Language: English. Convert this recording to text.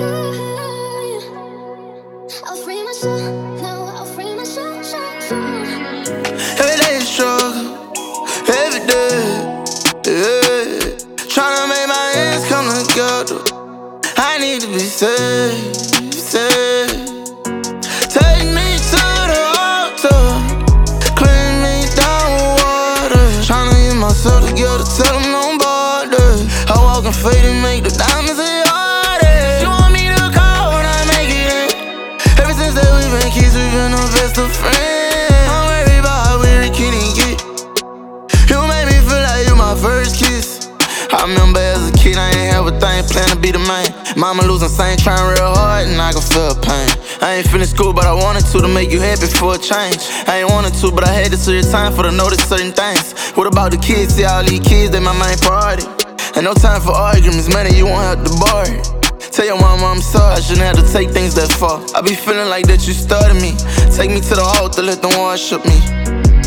I'll free myself, no, I'll free myself. Every day is struggle, every day, yeah. Tryna make my ends come together. I need to be safe, safe. Take me to the altar, clean me down with water. Tryna get myself together, tell them no bother. I walk in faith and make the diamonds a artist. You want me to call when I make it in? Ever since that we've been kids, we've been the best of friends. I'm worried about how we can get. You made me feel like you my first kiss. I remember as a kid, I ain't have a thing, plan to be the man. Mama losing saint, trying real hard, and I can feel pain. I ain't finished school, but I wanted to make you happy for a change. I ain't wanted to, but I had to see your time for to notice certain things. What about the kids? See all these kids, they my main priority. Ain't no time for arguments, man, you won't have to bar it. Tell your mama I'm sorry, I shouldn't have to take things that far. I be feeling like that you started me. Take me to the altar, let them worship me.